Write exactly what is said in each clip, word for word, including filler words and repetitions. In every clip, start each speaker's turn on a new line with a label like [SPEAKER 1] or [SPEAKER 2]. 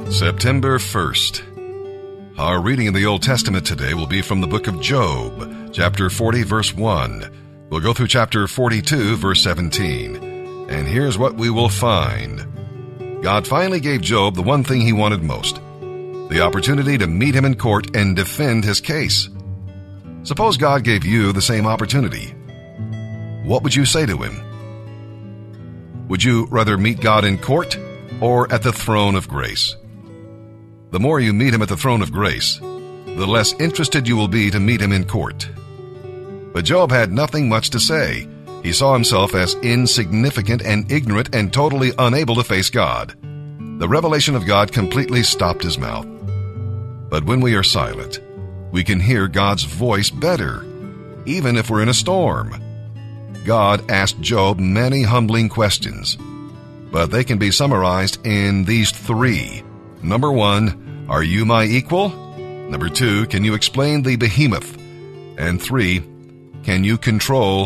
[SPEAKER 1] September first. Our reading in the Old Testament today will be from the book of Job, chapter forty, verse one. We'll go through chapter forty-two, verse seventeen. And here's what we will find. God finally gave Job the one thing he wanted most, the opportunity to meet him in court and defend his case. Suppose God gave you the same opportunity. What would you say to him? Would you rather meet God in court or at the throne of grace? The more you meet him at the throne of grace, the less interested you will be to meet him in court. But Job had nothing much to say. He saw himself as insignificant and ignorant and totally unable to face God. The revelation of God completely stopped his mouth. But when we are silent, we can hear God's voice better, even if we're in a storm. God asked Job many humbling questions, but they can be summarized in these three. Number one, are you my equal? Number two, can you explain the behemoth? And three, can you control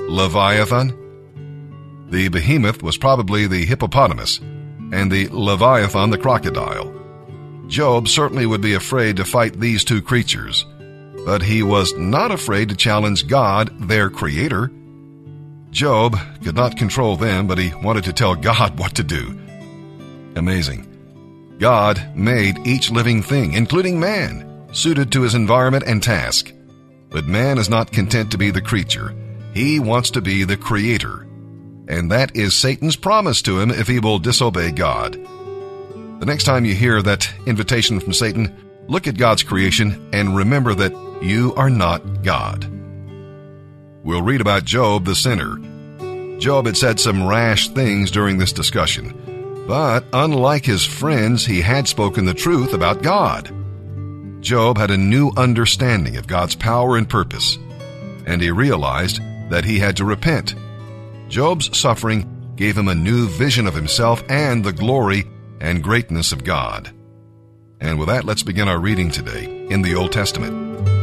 [SPEAKER 1] Leviathan? The behemoth was probably the hippopotamus, and the Leviathan the crocodile. Job certainly would be afraid to fight these two creatures, but he was not afraid to challenge God, their creator. Job could not control them, but he wanted to tell God what to do. Amazing. God made each living thing, including man, suited to his environment and task. But man is not content to be the creature. He wants to be the creator. And that is Satan's promise to him if he will disobey God. The next time you hear that invitation from Satan, look at God's creation and remember that you are not God. We'll read about Job the sinner. Job had said some rash things during this discussion. But unlike his friends, he had spoken the truth about God. Job had a new understanding of God's power and purpose, and he realized that he had to repent. Job's suffering gave him a new vision of himself and the glory and greatness of God. And with that, let's begin our reading today in the Old Testament.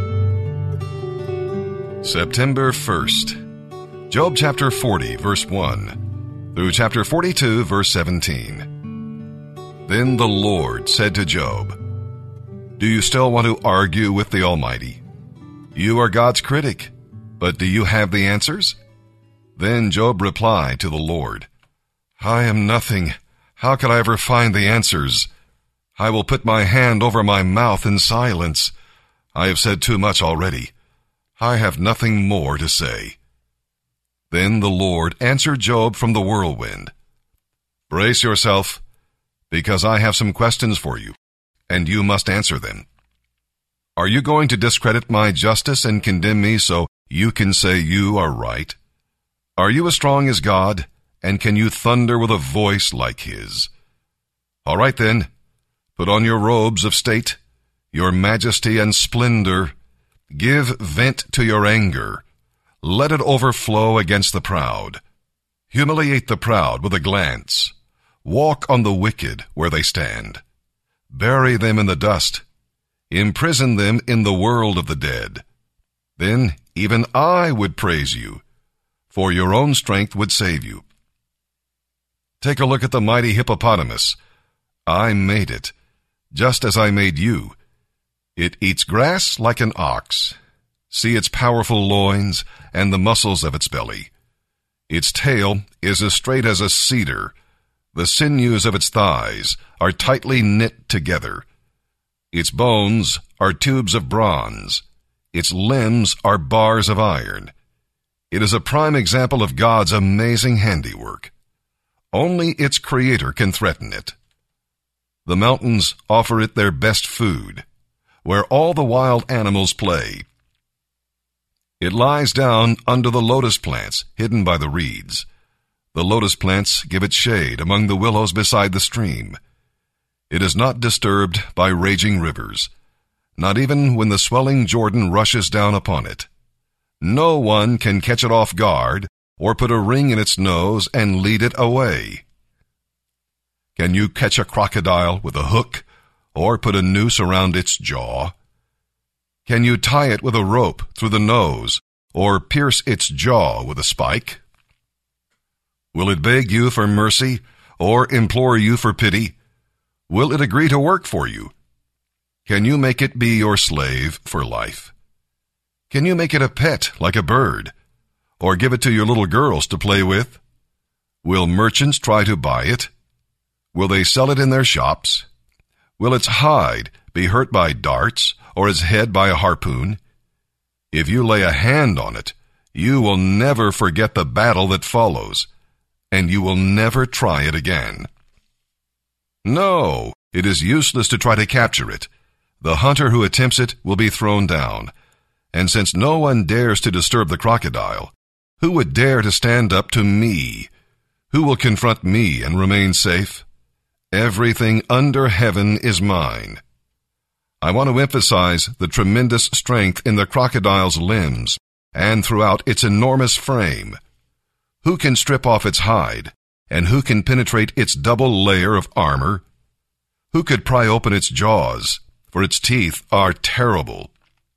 [SPEAKER 1] September first. Job chapter forty, verse one. Through chapter forty-two, verse seventeen. Then the Lord said to Job, "Do you still want to argue with the Almighty? You are God's critic, but do you have the answers?" Then Job replied to the Lord, "I am nothing. How could I ever find the answers? I will put my hand over my mouth in silence. I have said too much already. I have nothing more to say." Then the Lord answered Job from the whirlwind, "Brace yourself, because I have some questions for you, and you must answer them. Are you going to discredit my justice and condemn me so you can say you are right? Are you as strong as God, and can you thunder with a voice like his? All right then, put on your robes of state, your majesty and splendor. Give vent to your anger. Let it overflow against the proud. Humiliate the proud with a glance. Walk on the wicked where they stand. Bury them in the dust. Imprison them in the world of the dead. Then even I would praise you, for your own strength would save you. Take a look at the mighty hippopotamus. I made it, just as I made you. It eats grass like an ox. See its powerful loins and the muscles of its belly. Its tail is as straight as a cedar. The sinews of its thighs are tightly knit together. Its bones are tubes of bronze. Its limbs are bars of iron. It is a prime example of God's amazing handiwork. Only its creator can threaten it. The mountains offer it their best food, where all the wild animals play. It lies down under the lotus plants, hidden by the reeds. The lotus plants give it shade among the willows beside the stream. It is not disturbed by raging rivers, not even when the swelling Jordan rushes down upon it. No one can catch it off guard or put a ring in its nose and lead it away. Can you catch a crocodile with a hook or put a noose around its jaw? Can you tie it with a rope through the nose or pierce its jaw with a spike? Will it beg you for mercy or implore you for pity? Will it agree to work for you? Can you make it be your slave for life? Can you make it a pet like a bird, or give it to your little girls to play with? Will merchants try to buy it? Will they sell it in their shops? Will its hide be hurt by darts, or its head by a harpoon? If you lay a hand on it, you will never forget the battle that follows, and you will never try it again. No, it is useless to try to capture it. The hunter who attempts it will be thrown down. And since no one dares to disturb the crocodile, who would dare to stand up to me? Who will confront me and remain safe? Everything under heaven is mine. I want to emphasize the tremendous strength in the crocodile's limbs and throughout its enormous frame. Who can strip off its hide, and who can penetrate its double layer of armor? Who could pry open its jaws, for its teeth are terrible?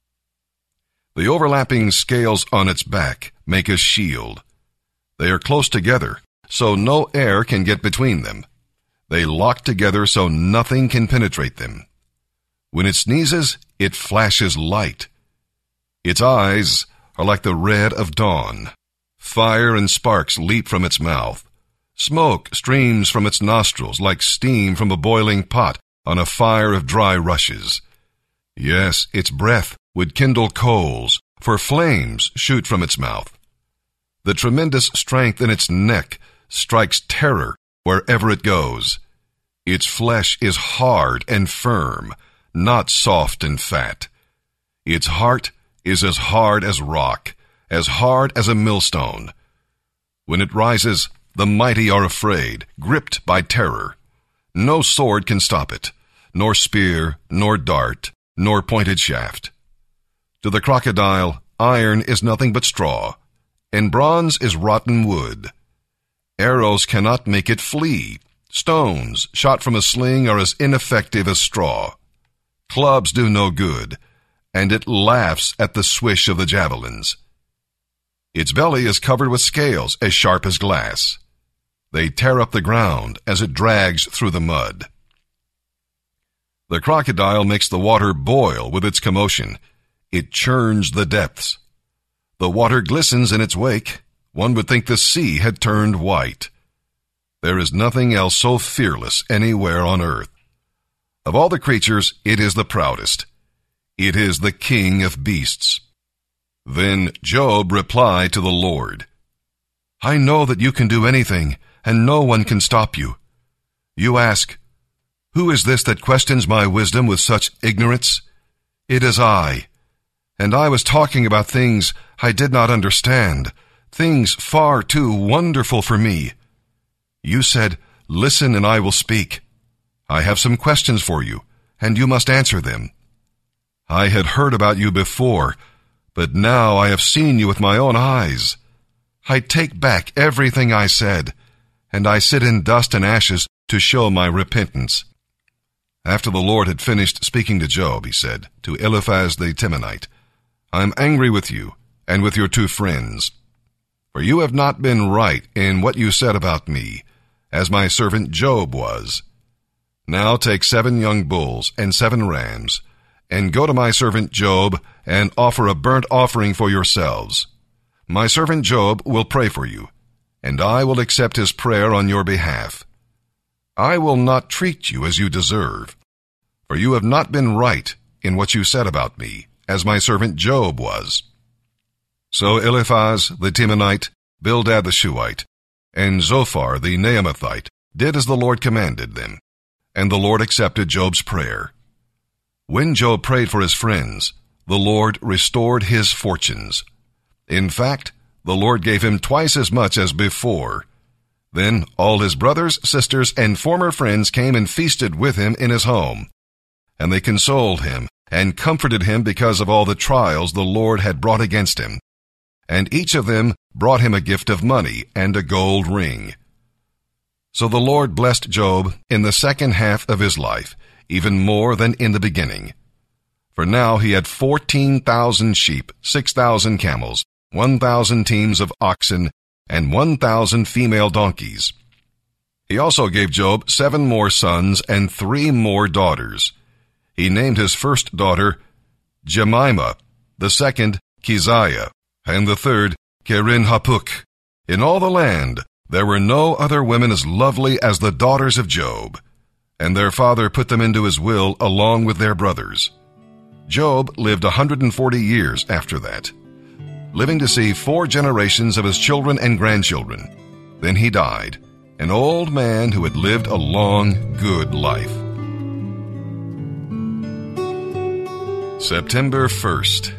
[SPEAKER 1] The overlapping scales on its back make a shield. They are close together, so no air can get between them. They lock together so nothing can penetrate them. When it sneezes, it flashes light. Its eyes are like the red of dawn. Fire and sparks leap from its mouth. Smoke streams from its nostrils like steam from a boiling pot on a fire of dry rushes. Yes, its breath would kindle coals, for flames shoot from its mouth. The tremendous strength in its neck strikes terror wherever it goes. Its flesh is hard and firm, not soft and fat. Its heart is as hard as rock, as hard as a millstone. When it rises, the mighty are afraid, gripped by terror. No sword can stop it, nor spear, nor dart, nor pointed shaft. To the crocodile, iron is nothing but straw, and bronze is rotten wood. Arrows cannot make it flee. Stones shot from a sling are as ineffective as straw. Clubs do no good, and it laughs at the swish of the javelins. Its belly is covered with scales as sharp as glass. They tear up the ground as it drags through the mud. The crocodile makes the water boil with its commotion. It churns the depths. The water glistens in its wake. One would think the sea had turned white. There is nothing else so fearless anywhere on earth. Of all the creatures, it is the proudest. It is the king of beasts. Then Job replied to the Lord, I know that you can do anything, and no one can stop you. You ask, who is this that questions my wisdom with such ignorance? It is I. And I was talking about things I did not understand, things far too wonderful for me. You said, listen and I will speak. I have some questions for you, and you must answer them. I had heard about you before, but now I have seen you with my own eyes. I take back everything I said, and I sit in dust and ashes to show my repentance. After the Lord had finished speaking to Job, he said to Eliphaz the Temanite, I am angry with you and with your two friends, for you have not been right in what you said about me, as my servant Job was. Now take seven young bulls and seven rams, and go to my servant Job and offer a burnt offering for yourselves. My servant Job will pray for you, and I will accept his prayer on your behalf. I will not treat you as you deserve, for you have not been right in what you said about me, as my servant Job was. So Eliphaz the Temanite, Bildad the Shuhite, and Zophar the Naamathite did as the Lord commanded them, and the Lord accepted Job's prayer. When Job prayed for his friends, the Lord restored his fortunes. In fact, the Lord gave him twice as much as before. Then all his brothers, sisters, and former friends came and feasted with him in his home. And they consoled him and comforted him because of all the trials the Lord had brought against him. And each of them brought him a gift of money and a gold ring. So the Lord blessed Job in the second half of his life, even more than in the beginning. For now he had fourteen thousand sheep, six thousand camels, one thousand teams of oxen, and one thousand female donkeys. He also gave Job seven more sons and three more daughters. He named his first daughter Jemimah, the second Keziah, and the third Kerin-Hapuk. In all the land there were no other women as lovely as the daughters of Job, and their father put them into his will along with their brothers. Job lived one hundred forty years after that, living to see four generations of his children and grandchildren. Then he died, an old man who had lived a long, good life. September first.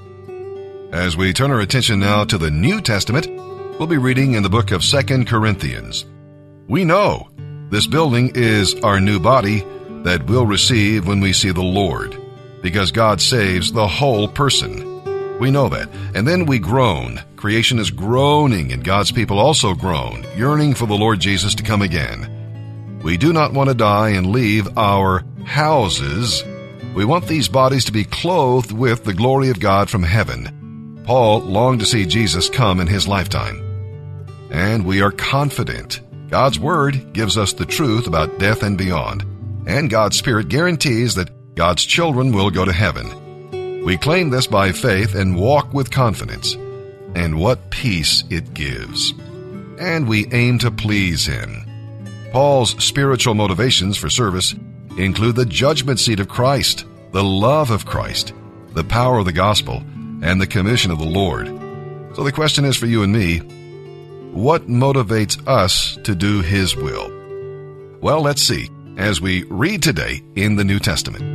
[SPEAKER 1] As we turn our attention now to the New Testament, we'll be reading in the book of Second Corinthians. We know this building is our new body that we'll receive when we see the Lord, because God saves the whole person. We know that. And then we groan. Creation is groaning, and God's people also groan, yearning for the Lord Jesus to come again. We do not want to die and leave our houses. We want these bodies to be clothed with the glory of God from heaven. Paul longed to see Jesus come in his lifetime. And we are confident. God's Word gives us the truth about death and beyond. And God's Spirit guarantees that God's children will go to heaven. We claim this by faith and walk with confidence. And what peace it gives. And we aim to please Him. Paul's spiritual motivations for service include the judgment seat of Christ, the love of Christ, the power of the gospel, and the commission of the Lord. So the question is for you and me, what motivates us to do His will? Well, let's see as we read today in the New Testament.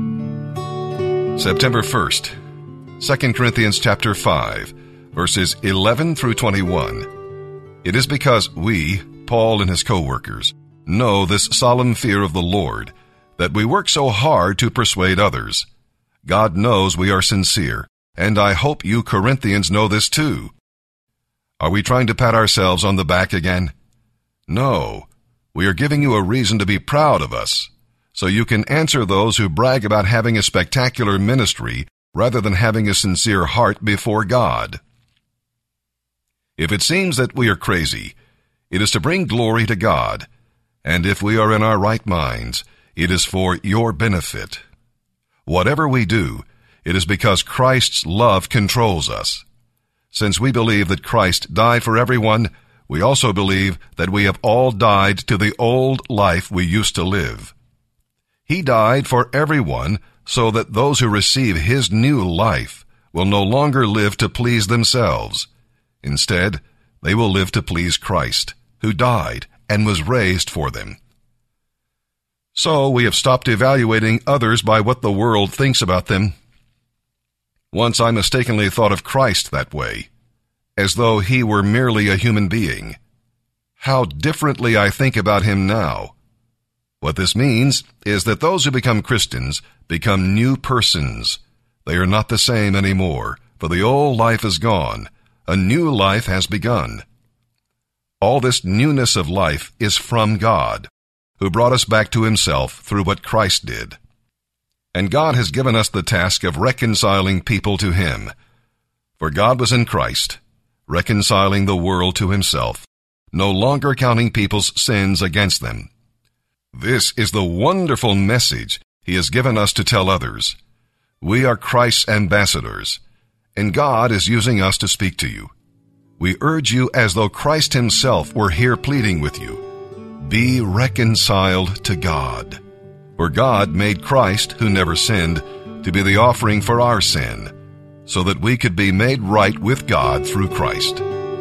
[SPEAKER 1] September first, Second Corinthians chapter five, verses eleven through twenty-one. It is because we, Paul and his co-workers, know this solemn fear of the Lord, that we work so hard to persuade others. God knows we are sincere, and I hope you Corinthians know this too. Are we trying to pat ourselves on the back again? No, we are giving you a reason to be proud of us, so you can answer those who brag about having a spectacular ministry rather than having a sincere heart before God. If it seems that we are crazy, it is to bring glory to God, and if we are in our right minds, it is for your benefit. Whatever we do, it is because Christ's love controls us. Since we believe that Christ died for everyone, we also believe that we have all died to the old life we used to live. He died for everyone so that those who receive His new life will no longer live to please themselves. Instead, they will live to please Christ, who died and was raised for them. So we have stopped evaluating others by what the world thinks about them. Once I mistakenly thought of Christ that way, as though He were merely a human being. How differently I think about Him now. What this means is that those who become Christians become new persons. They are not the same anymore, for the old life is gone. A new life has begun. All this newness of life is from God, who brought us back to Himself through what Christ did. And God has given us the task of reconciling people to Him. For God was in Christ, reconciling the world to Himself, no longer counting people's sins against them. This is the wonderful message He has given us to tell others. We are Christ's ambassadors, and God is using us to speak to you. We urge you as though Christ Himself were here pleading with you. Be reconciled to God. For God made Christ, who never sinned, to be the offering for our sin, so that we could be made right with God through Christ.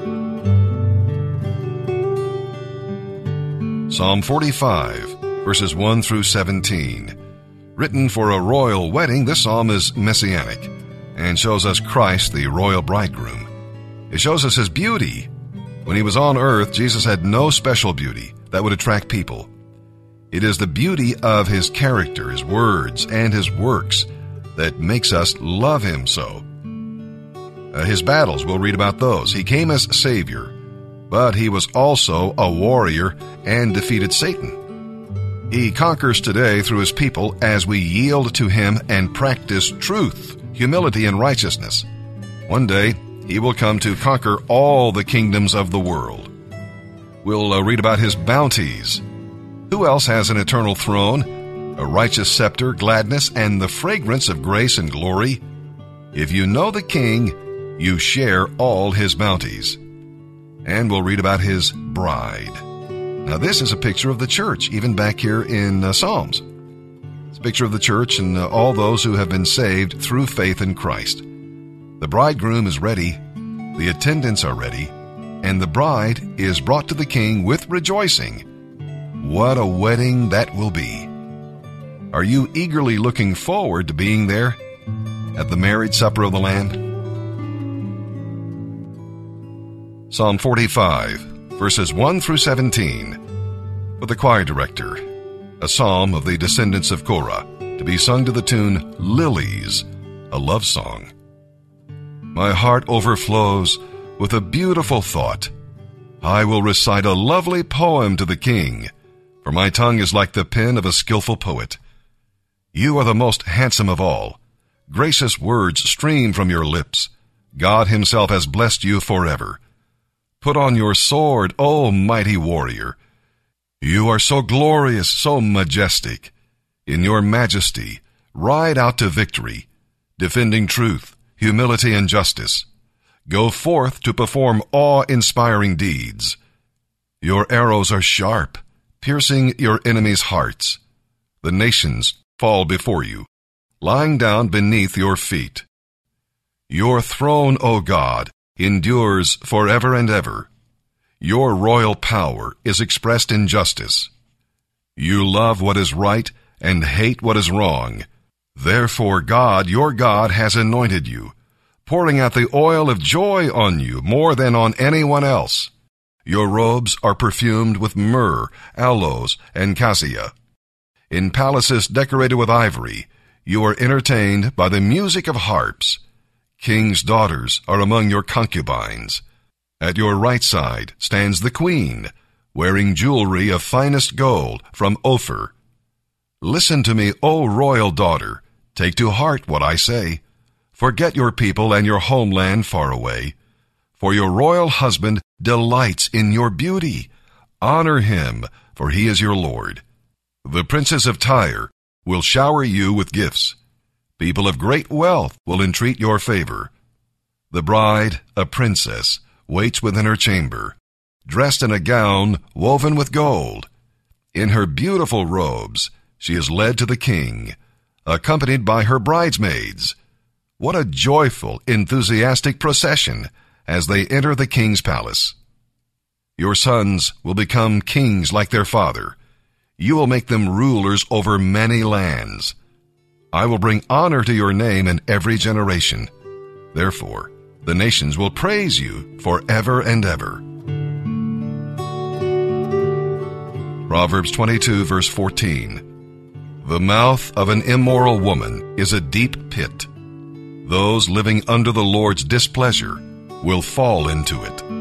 [SPEAKER 1] Psalm forty-five, verses one through seventeen. Written for a royal wedding, this psalm is messianic and shows us Christ, the royal bridegroom. It shows us His beauty. When He was on earth, Jesus had no special beauty that would attract people. It is the beauty of His character, His words, and His works that makes us love Him so. Uh, his battles, we'll read about those. He came as Savior, but He was also a warrior and defeated Satan. He conquers today through His people as we yield to Him and practice truth, humility, and righteousness. One day, He will come to conquer all the kingdoms of the world. We'll uh, read about his bounties. Who else has an eternal throne, a righteous scepter, gladness, and the fragrance of grace and glory? If you know the King, you share all his bounties. And we'll read about his bride. Now, this is a picture of the church, even back here in uh, Psalms. It's a picture of the church and uh, all those who have been saved through faith in Christ. The bridegroom is ready, the attendants are ready, and the bride is brought to the King with rejoicing. What a wedding that will be. Are you eagerly looking forward to being there at the marriage supper of the Lamb? Psalm forty-five, verses one through seventeen, for the choir director, a psalm of the descendants of Korah, to be sung to the tune Lilies, a love song. My heart overflows with a beautiful thought. I will recite a lovely poem to the King, for my tongue is like the pen of a skillful poet. You are the most handsome of all. Gracious words stream from your lips. God himself has blessed you forever. Put on your sword, O mighty warrior. You are so glorious, so majestic. In your majesty, ride out to victory, defending truth, humility, and justice. Go forth to perform awe-inspiring deeds. Your arrows are sharp, piercing your enemies' hearts. The nations fall before you, lying down beneath your feet. Your throne, O God, endures forever and ever. Your royal power is expressed in justice. You love what is right and hate what is wrong. Therefore God, your God, has anointed you, pouring out the oil of joy on you more than on anyone else. Your robes are perfumed with myrrh, aloes, and cassia. In palaces decorated with ivory, you are entertained by the music of harps. King's daughters are among your concubines. At your right side stands the queen, wearing jewelry of finest gold from Ophir. Listen to me, O royal daughter. Take to heart what I say. Forget your people and your homeland far away. For your royal husband delights in your beauty. Honor him, for he is your Lord. The princes of Tyre will shower you with gifts. People of great wealth will entreat your favor. The bride, a princess, waits within her chamber, dressed in a gown woven with gold. In her beautiful robes, she is led to the King, accompanied by her bridesmaids. What a joyful, enthusiastic procession as they enter the King's palace. Your sons will become kings like their father. You will make them rulers over many lands. I will bring honor to your name in every generation. Therefore, the nations will praise you forever and ever. Proverbs twenty-two, verse fourteen. The mouth of an immoral woman is a deep pit. Those living under the Lord's displeasure will fall into it.